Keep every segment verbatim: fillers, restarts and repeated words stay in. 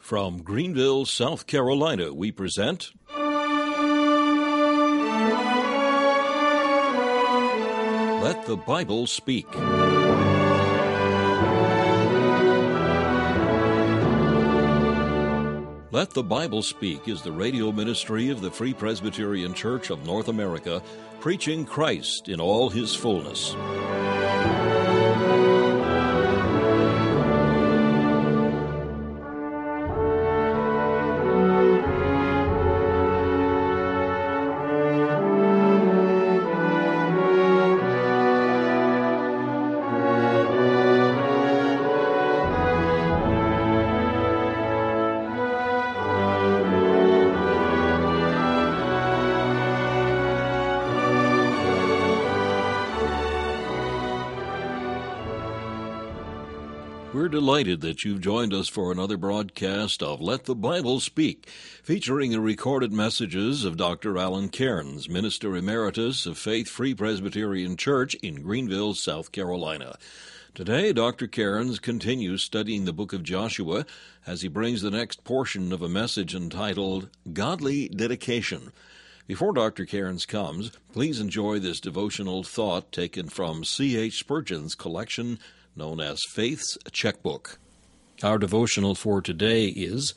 From Greenville, South Carolina, we present Let the Bible Speak. Let the Bible Speak is the radio ministry of the Free Presbyterian Church of North America, preaching Christ in all his fullness. We're delighted that you've joined us for another broadcast of Let the Bible Speak, featuring the recorded messages of Doctor Alan Cairns, Minister Emeritus of Faith Free Presbyterian Church in Greenville, South Carolina. Today, Doctor Cairns continues studying the book of Joshua as he brings the next portion of a message entitled Godly Dedication. Before Doctor Cairns comes, please enjoy this devotional thought taken from C H Spurgeon's collection known as Faith's Checkbook. Our devotional for today is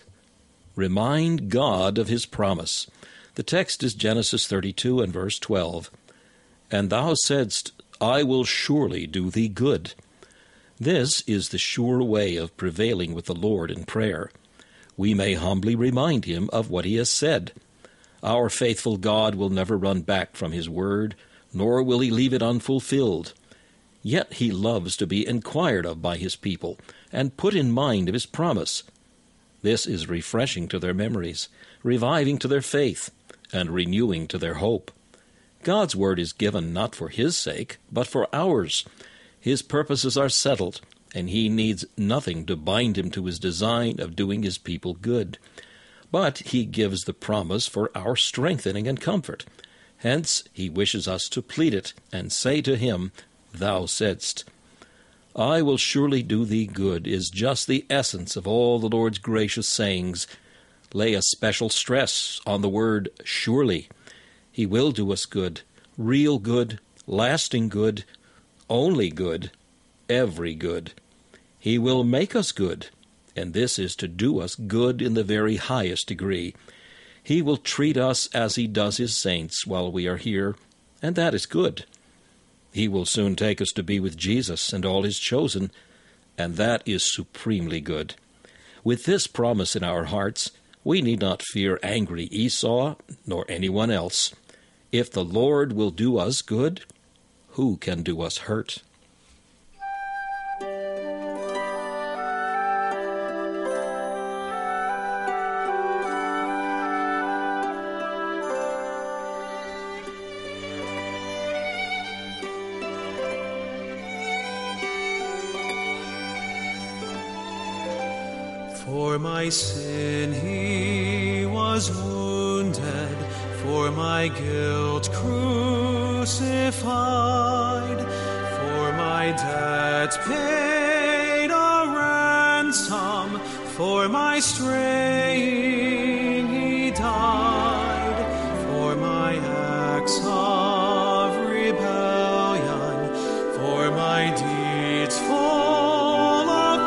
Remind God of His Promise. The text is Genesis thirty-two and verse twelve. And thou saidst, I will surely do thee good. This is the sure way of prevailing with the Lord in prayer. We may humbly remind Him of what He has said. Our faithful God will never run back from His word, nor will He leave it unfulfilled. Yet He loves to be inquired of by His people and put in mind of His promise. This is refreshing to their memories, reviving to their faith, and renewing to their hope. God's word is given not for His sake, but for ours. His purposes are settled, and He needs nothing to bind Him to His design of doing His people good. But He gives the promise for our strengthening and comfort. Hence He wishes us to plead it and say to Him, Thou saidst. I will surely do thee good is just the essence of all the Lord's gracious sayings. Lay a special stress on the word surely. He will do us good, real good, lasting good, only good, every good. He will make us good, and this is to do us good in the very highest degree. He will treat us as He does His saints while we are here, and that is good. He will soon take us to be with Jesus and all His chosen, and that is supremely good. With this promise in our hearts, we need not fear angry Esau nor anyone else. If the Lord will do us good, who can do us hurt? For my sin He was wounded, for my guilt crucified, for my debt paid a ransom, for my straying He died, for my acts of rebellion, for my deeds full of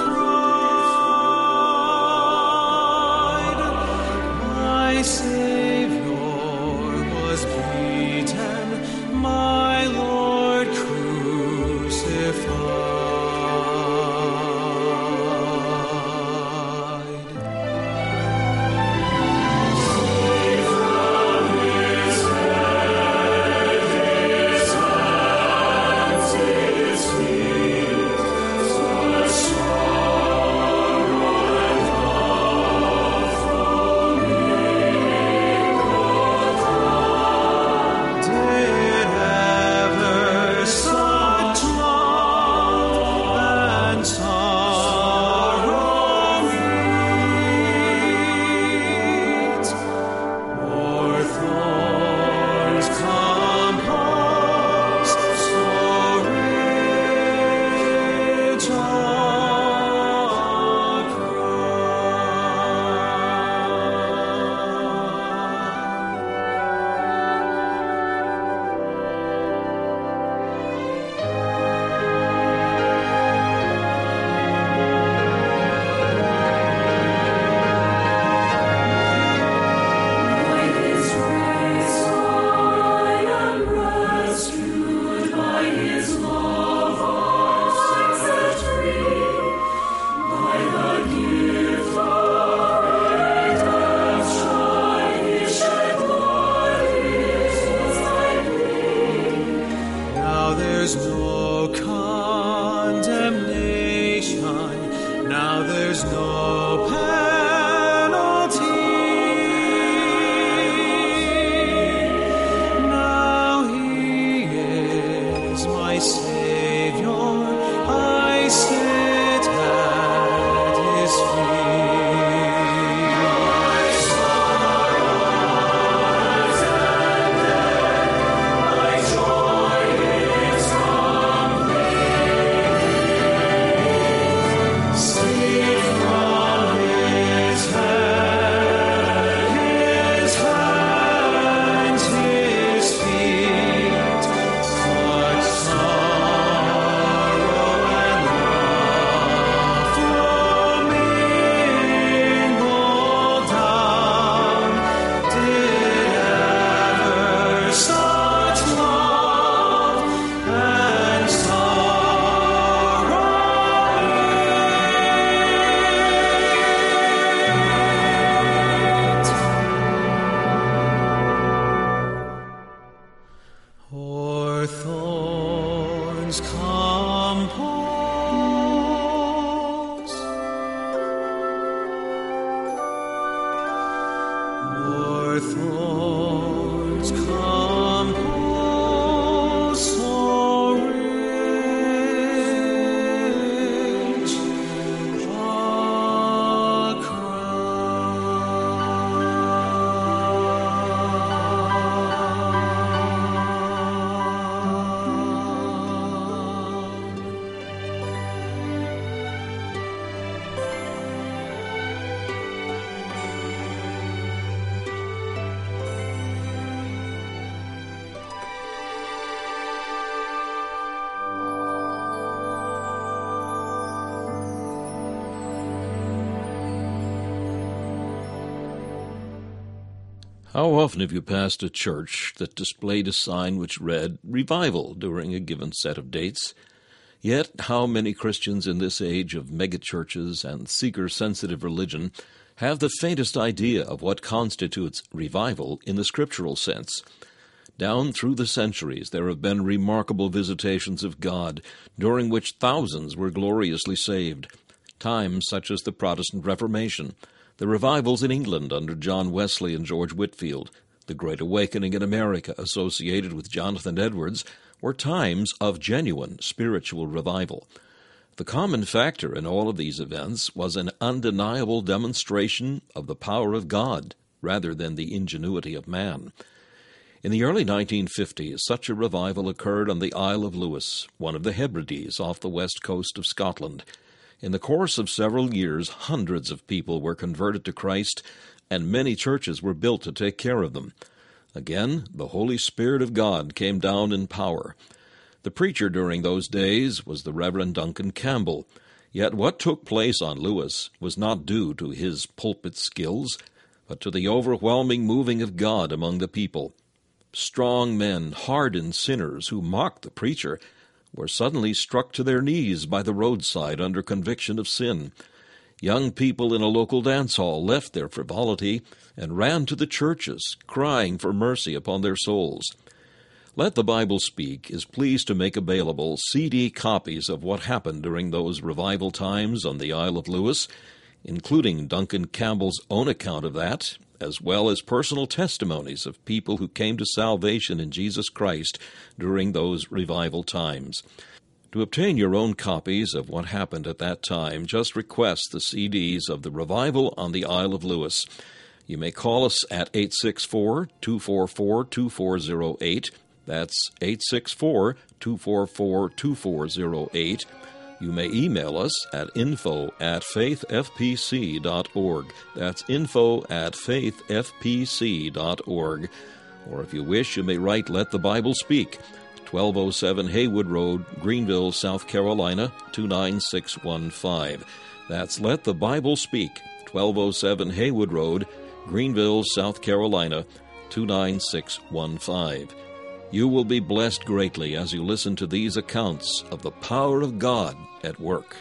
My Savior was beaten, my Lord crucified. thoughts compose so rich a How often have you passed a church that displayed a sign which read "Revival" during a given set of dates? Yet how many Christians in this age of megachurches and seeker-sensitive religion have the faintest idea of what constitutes revival in the scriptural sense? Down through the centuries there have been remarkable visitations of God, during which thousands were gloriously saved. Times such as the Protestant Reformation, the revivals in England under John Wesley and George Whitefield, the Great Awakening in America associated with Jonathan Edwards, were times of genuine spiritual revival. The common factor in all of these events was an undeniable demonstration of the power of God rather than the ingenuity of man. In the early nineteen fifties, such a revival occurred on the Isle of Lewis, one of the Hebrides off the west coast of Scotland. In the course of several years, hundreds of people were converted to Christ, and many churches were built to take care of them. Again, the Holy Spirit of God came down in power. The preacher during those days was the Reverend Duncan Campbell. Yet what took place on Lewis was not due to his pulpit skills, but to the overwhelming moving of God among the people. Strong men, hardened sinners who mocked the preacher, were suddenly struck to their knees by the roadside under conviction of sin. Young people in a local dance hall left their frivolity and ran to the churches, crying for mercy upon their souls. Let the Bible Speak is pleased to make available C D copies of what happened during those revival times on the Isle of Lewis, including Duncan Campbell's own account of that, as well as personal testimonies of people who came to salvation in Jesus Christ during those revival times. To obtain your own copies of what happened at that time, just request the C Ds of the Revival on the Isle of Lewis. You may call us at eight six four, two four four, two four zero eight. That's eight six four, two four four, two four zero eight. You may email us at info at faith f p c dot org. That's info at faith f p c dot org. Or if you wish, you may write Let the Bible Speak, twelve oh seven Haywood Road, Greenville, South Carolina, two nine six one five. That's Let the Bible Speak, twelve oh seven Haywood Road, Greenville, South Carolina, two nine six one five. You will be blessed greatly as you listen to these accounts of the power of God at work.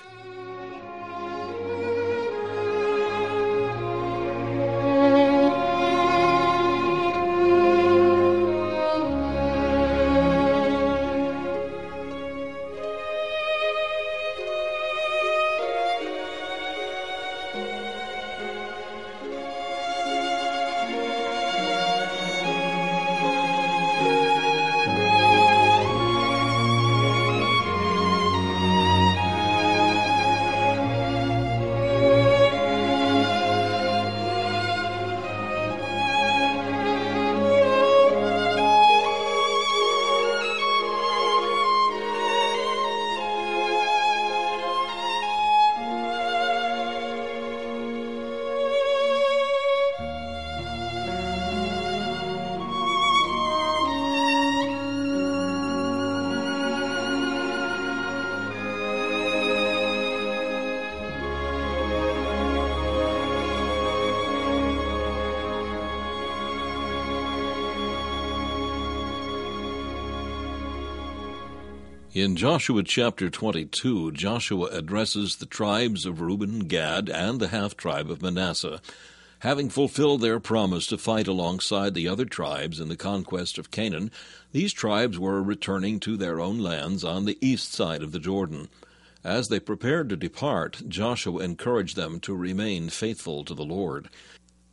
In Joshua chapter twenty-two, Joshua addresses the tribes of Reuben, Gad, and the half-tribe of Manasseh. Having fulfilled their promise to fight alongside the other tribes in the conquest of Canaan, these tribes were returning to their own lands on the east side of the Jordan. As they prepared to depart, Joshua encouraged them to remain faithful to the Lord.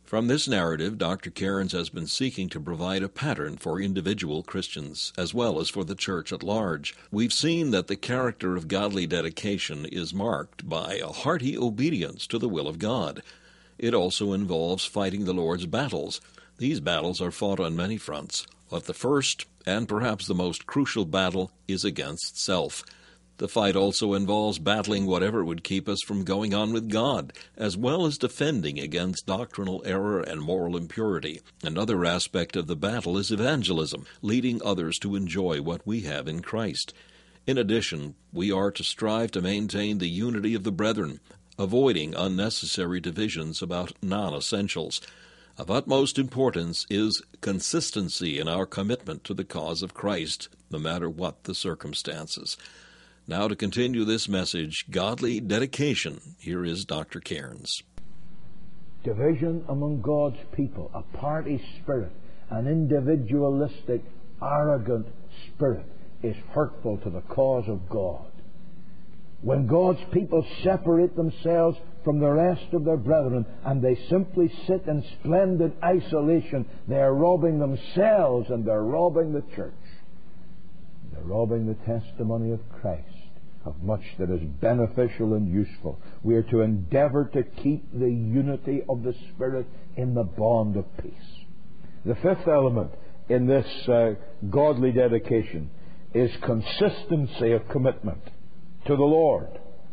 From this narrative, Doctor Cairns has been seeking to provide a pattern for individual Christians, as well as for the church at large. We've seen that the character of godly dedication is marked by a hearty obedience to the will of God. It also involves fighting the Lord's battles. These battles are fought on many fronts, but the first, and perhaps the most crucial battle, is against self. The fight also involves battling whatever would keep us from going on with God, as well as defending against doctrinal error and moral impurity. Another aspect of the battle is evangelism, leading others to enjoy what we have in Christ. In addition, we are to strive to maintain the unity of the brethren, avoiding unnecessary divisions about non-essentials. Of utmost importance is consistency in our commitment to the cause of Christ, no matter what the circumstances. Now, to continue this message, Godly Dedication, here is Doctor Cairns. Division among God's people, a party spirit, an individualistic, arrogant spirit is hurtful to the cause of God. When God's people separate themselves from the rest of their brethren and they simply sit in splendid isolation, they are robbing themselves and they're robbing the church. They're robbing the testimony of Christ of much that is beneficial and useful. We are to endeavour to keep the unity of the Spirit in the bond of peace. The fifth element in this uh, godly dedication is consistency of commitment to the Lord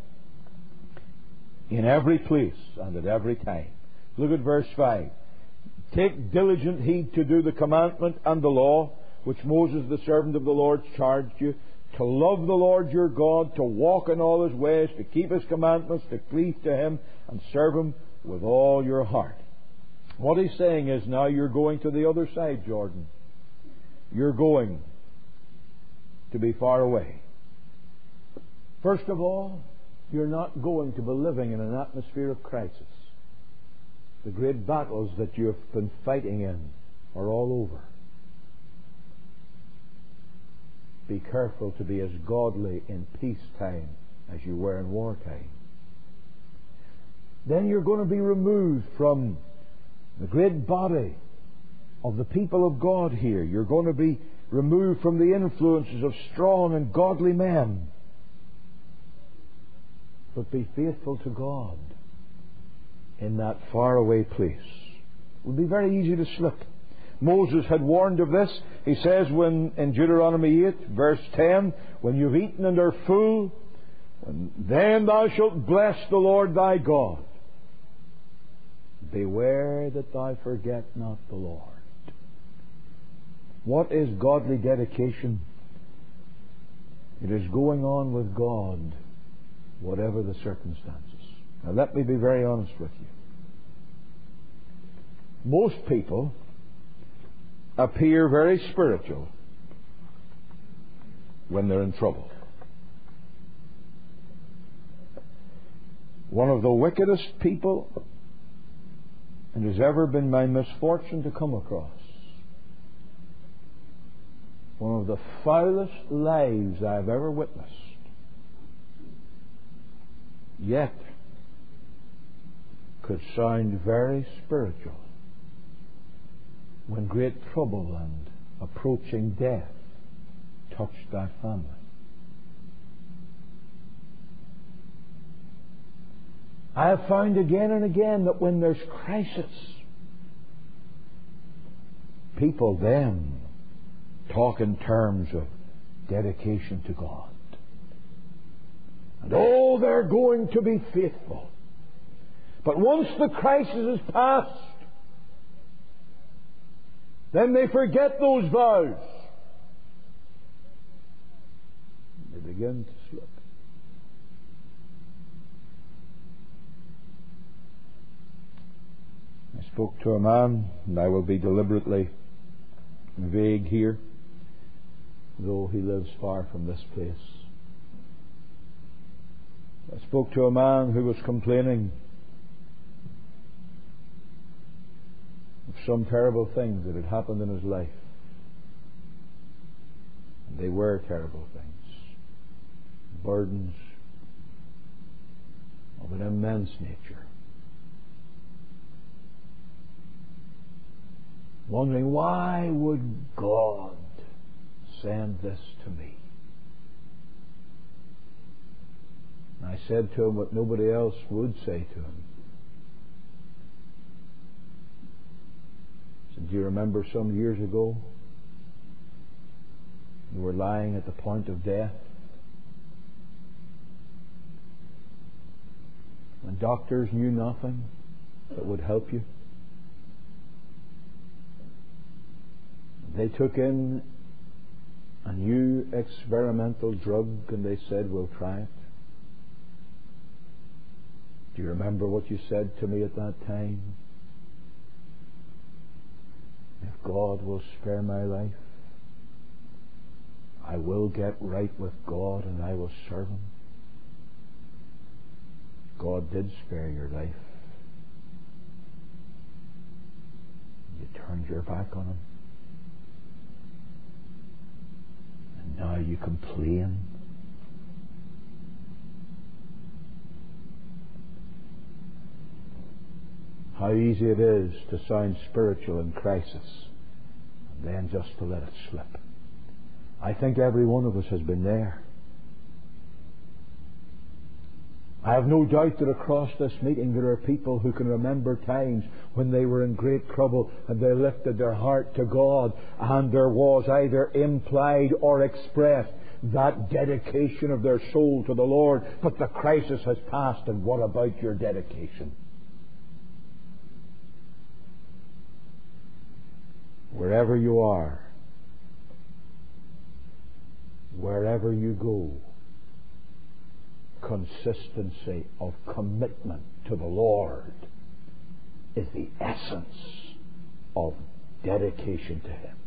in every place and at every time. Look at verse five. Take diligent heed to do the commandment and the law, which Moses the servant of the Lord charged you, to love the Lord your God, to walk in all His ways, to keep His commandments, to cleave to Him, and serve Him with all your heart. What he's saying is, now you're going to the other side, Jordan. You're going to be far away. First of all, you're not going to be living in an atmosphere of crisis. The great battles that you have been fighting in are all over. Be careful to be as godly in peacetime as you were in wartime. Then you're going to be removed from the great body of the people of God here. You're going to be removed from the influences of strong and godly men. But be faithful to God in that faraway place. It would be very easy to slip. Moses had warned of this. He says when in Deuteronomy eight, verse ten, when you've eaten and are full, then thou shalt bless the Lord thy God. Beware that thou forget not the Lord. What is godly dedication? It is going on with God, whatever the circumstances. Now let me be very honest with you. Most people appear very spiritual when they're in trouble. One of the wickedest people it has ever been my misfortune to come across. One of the foulest lives I've ever witnessed. Yet could sound very spiritual when great trouble and approaching death touched that family. I have found again and again that when there's crisis, people then talk in terms of dedication to God. And oh, they're going to be faithful. But once the crisis is past, then they forget those vows. They begin to slip. I spoke to a man, and I will be deliberately vague here, though he lives far from this place. I spoke to a man who was complaining of some terrible things that had happened in his life. And they were terrible things. Burdens of an immense nature. wondering, why would God send this to me? And I said to him what nobody else would say to him. I said, do you remember some years ago you were lying at the point of death? And doctors knew nothing that would help you. They took in a new experimental drug and they said, we'll try it. Do you remember what you said to me at that time? If God will spare my life, I will get right with God and I will serve Him. God did spare your life. You turned your back on Him. And now you complain. How easy it is to sound spiritual in crisis and then just to let it slip. I think every one of us has been there. I have no doubt that across this meeting there are people who can remember times when they were in great trouble and they lifted their heart to God, and there was either implied or expressed that dedication of their soul to the Lord. But the crisis has passed, and what about your dedication? Wherever you are, wherever you go, consistency of commitment to the Lord is the essence of dedication to Him.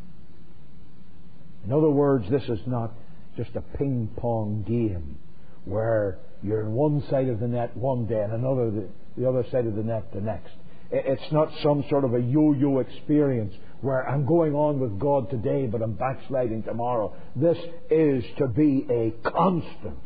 In other words, this is not just a ping-pong game where you're on one side of the net one day and another the, the other side of the net the next. It's not some sort of a yo-yo experience where I'm going on with God today but I'm backsliding tomorrow. This is to be a constant,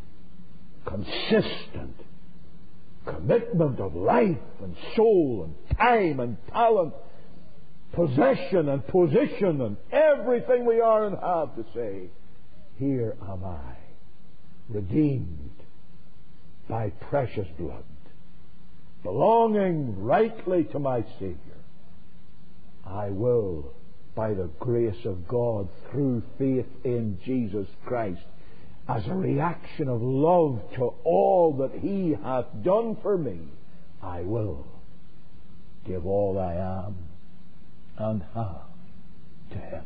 consistent commitment of life and soul and time and talent, possession and position and everything we are and have to say, here am I, redeemed by precious blood, belonging rightly to my Saviour. I will, by the grace of God, through faith in Jesus Christ, as a reaction of love to all that He hath done for me, I will give all I am and have to Him.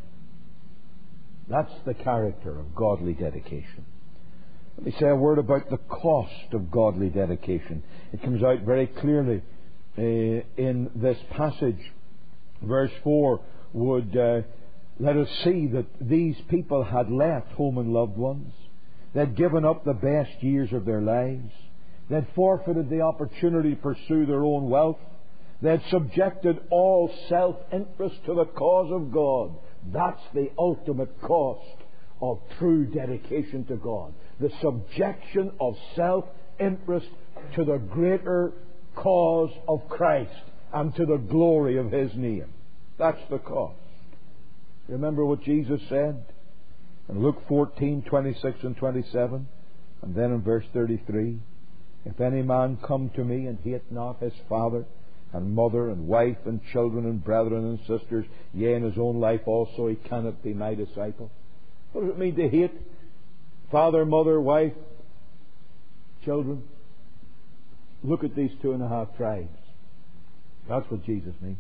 That's the character of godly dedication. Let me say a word about the cost of godly dedication. It comes out very clearly uh, in this passage. Verse four would uh, let us see that these people had left home and loved ones. They'd given up the best years of their lives. They'd forfeited the opportunity to pursue their own wealth. They'd subjected all self-interest to the cause of God. That's the ultimate cost of true dedication to God. The subjection of self-interest to the greater cause of Christ and to the glory of His name. That's the cost. Remember what Jesus said in Luke fourteen, twenty-six and twenty-seven, and then in verse thirty-three, if any man come to me and hate not his father and mother and wife and children and brethren and sisters, yea, in his own life also, he cannot be my disciple. What does it mean to hate father, mother, wife, children? Look at these two and a half tribes. That's what Jesus means.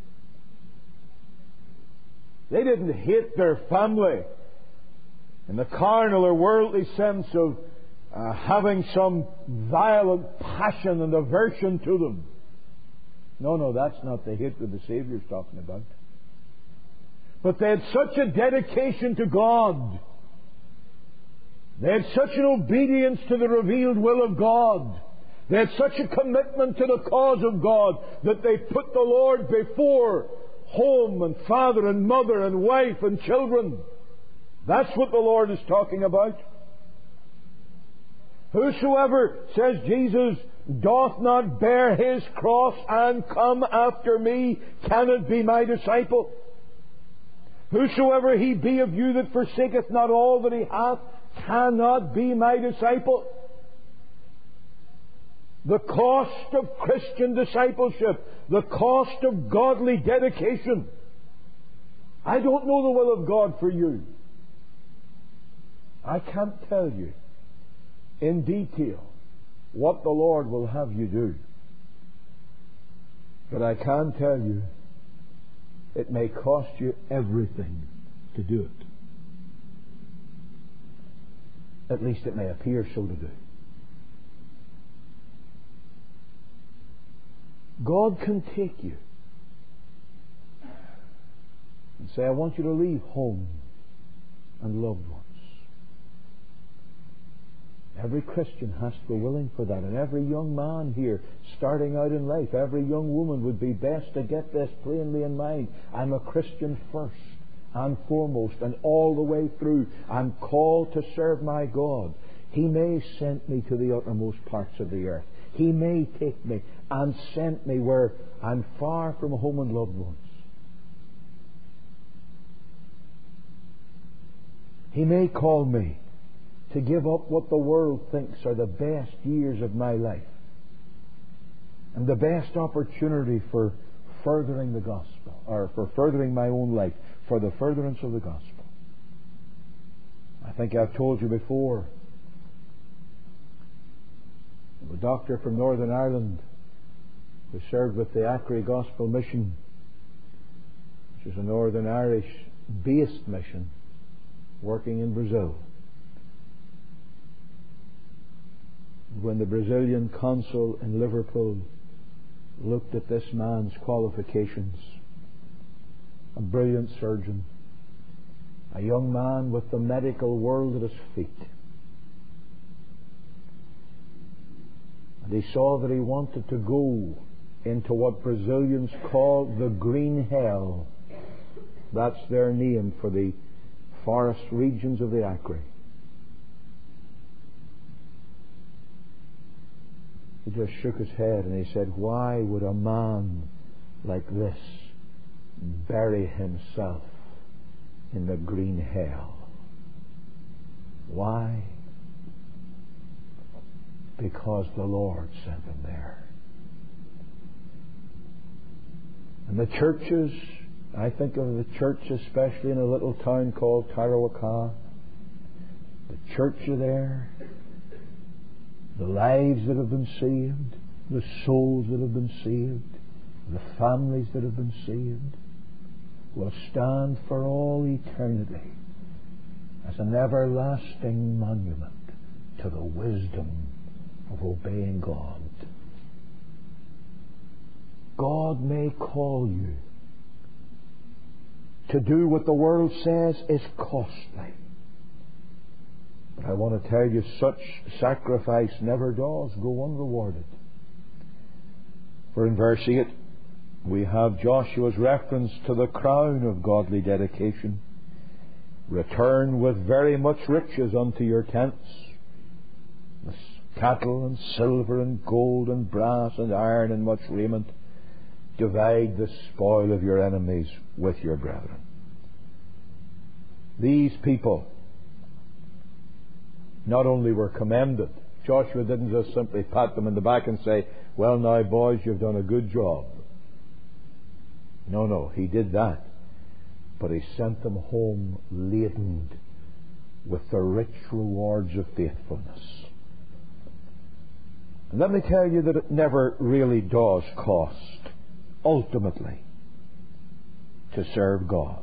They didn't hate their family in the carnal or worldly sense of uh, having some violent passion and aversion to them. No, no, that's not the hatred the Saviour's talking about. But they had such a dedication to God. They had such an obedience to the revealed will of God. They had such a commitment to the cause of God that they put the Lord before home and father and mother and wife and children. That's what the Lord is talking about. Whosoever, says Jesus, doth not bear his cross and come after me cannot be my disciple. Whosoever he be of you that forsaketh not all that he hath cannot be my disciple. The cost of Christian discipleship, the cost of godly dedication. I don't know the will of God for you. I can't tell you in detail what the Lord will have you do. But I can tell you it may cost you everything to do it. At least it may appear so to do. God can take you and say, I want you to leave home and loved ones. Every Christian has to be willing for that. And every young man here starting out in life, every young woman would be best to get this plainly in mind. I'm a Christian first and foremost, and all the way through I'm called to serve my God. He may send me to the uttermost parts of the earth. He may take me and send me where I'm far from home and loved ones. He may call me to give up what the world thinks are the best years of my life and the best opportunity for furthering the gospel, or for furthering my own life, for the furtherance of the gospel. I think I've told you before, a doctor from Northern Ireland who served with the Acre Gospel Mission, which is a Northern Irish-based mission working in Brazil. When the Brazilian consul in Liverpool looked at this man's qualifications, a brilliant surgeon, a young man with the medical world at his feet, and he saw that he wanted to go into what Brazilians call the green hell. That's their name for the forest regions of the Acre. He just shook his head and he said, why would a man like this bury himself in the green hell? Why? Because the Lord sent him there. And the churches, I think of the church especially in a little town called Tarauacá, the church there, the lives that have been saved, the souls that have been saved, the families that have been saved, will stand for all eternity as an everlasting monument to the wisdom of obeying God. God may call you to do what the world says is costly. But I want to tell you, such sacrifice never does go unrewarded. For in verse eight, we have Joshua's reference to the crown of godly dedication. Return with very much riches unto your tents, with cattle and silver and gold and brass and iron and much raiment. Divide the spoil of your enemies with your brethren. These people not only were commended. Joshua didn't just simply pat them in the back and say, well now boys, you've done a good job. No, no, he did that. But he sent them home laden with the rich rewards of faithfulness. And let me tell you that it never really does cost, ultimately, to serve God.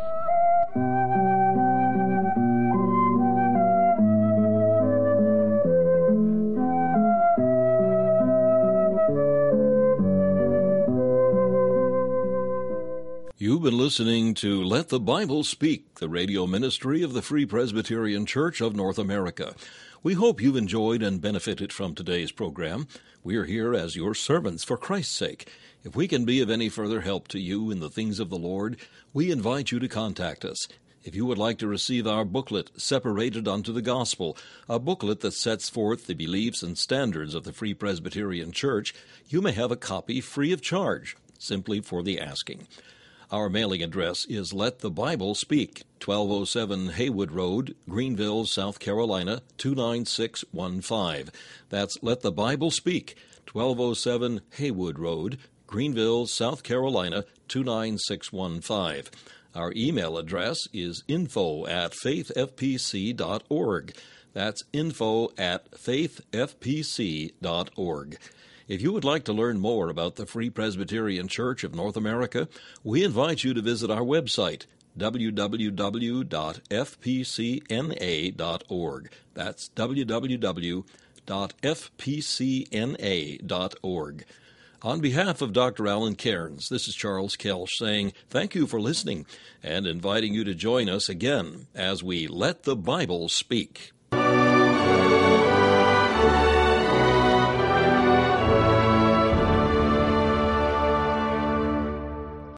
You've been listening to Let the Bible Speak, the radio ministry of the Free Presbyterian Church of North America. We hope you've enjoyed and benefited from today's program. We are here as your servants for Christ's sake. If we can be of any further help to you in the things of the Lord, we invite you to contact us. If you would like to receive our booklet, Separated Unto the Gospel, a booklet that sets forth the beliefs and standards of the Free Presbyterian Church, you may have a copy free of charge, simply for the asking. Our mailing address is Let the Bible Speak, twelve oh seven Haywood Road, Greenville, South Carolina, two nine six one five. That's Let the Bible Speak, twelve oh seven Haywood Road, Greenville, South Carolina, two nine six one five. Our email address is info at faith f p c dot org. That's info at faith f p c dot org. If you would like to learn more about the Free Presbyterian Church of North America, we invite you to visit our website, w w w dot f p c n a dot org. That's w w w dot f p c n a dot org. On behalf of Doctor Alan Cairns, this is Charles Kelsch saying thank you for listening and inviting you to join us again as we Let the Bible Speak.